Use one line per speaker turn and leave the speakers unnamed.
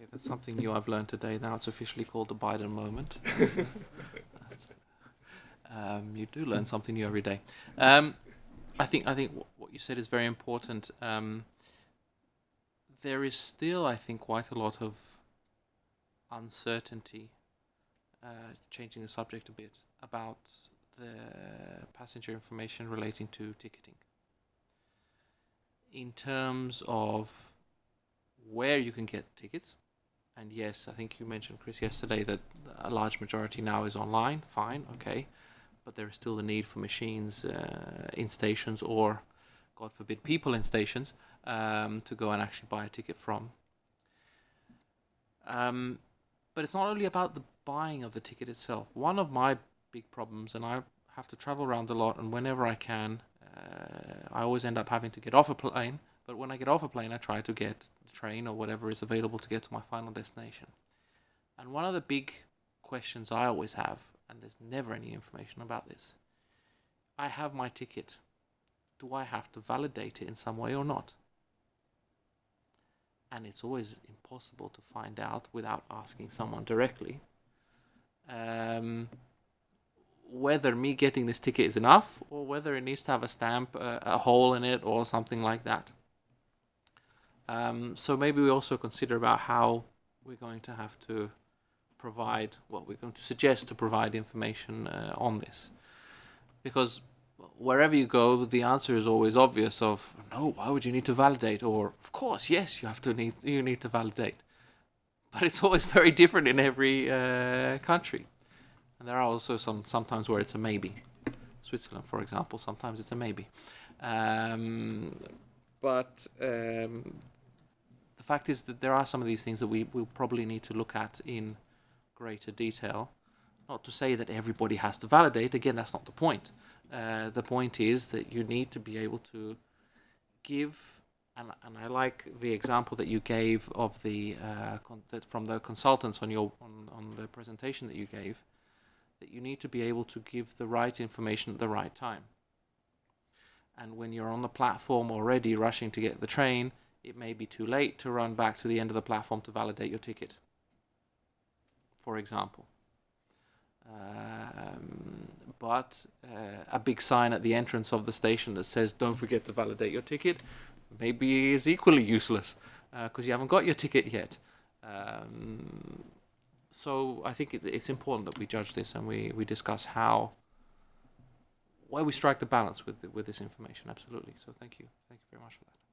that's something new I've learned today. Now it's officially called the Biden moment. You do learn something new every day. Um, I think what you said is very important. There is still, I think, quite a lot of uncertainty, changing the subject a bit, about the passenger information relating to ticketing. In terms of where you can get tickets, and yes, I think you mentioned, Chris, yesterday that a large majority now is online. Fine, okay, but there is still the need for machines in stations, or, God forbid, people in stations, to go and actually buy a ticket from. Um, but it's not only about the buying of the ticket itself. One of my big problems, and I have to travel around a lot, and whenever I can, I always end up having to get off a plane. But when I get off a plane, I try to get the train or whatever is available to get to my final destination. And one of the big questions I always have, and there's never any information about this, I have my ticket. Do I have to validate it in some way or not? And it's always impossible to find out without asking someone directly, um, whether me getting this ticket is enough, or whether it needs to have a stamp, a hole in it, or something like that. So maybe we also consider about how we're going to have to provide, what we're going to suggest to provide information on this. Because wherever you go, the answer is always obvious of, no, why would you need to validate? Or, of course, yes, you need to validate. But it's always very different in every country. And there are also sometimes where it's a maybe. Switzerland, for example, sometimes it's a maybe. Um, but the fact is that there are some of these things that we will probably need to look at in greater detail. Not to say that everybody has to validate. Again, that's not the point. The point is that you need to be able to give, and I like the example that you gave of from the consultants on the presentation that you gave, that you need to be able to give the right information at the right time. And when you're on the platform already rushing to get the train, it may be too late to run back to the end of the platform to validate your ticket, for example. But a big sign at the entrance of the station that says, don't forget to validate your ticket, maybe is equally useless because you haven't got your ticket yet. So I think it's important that we judge this, and we discuss where we strike the balance with this information. Absolutely. So thank you very much for that.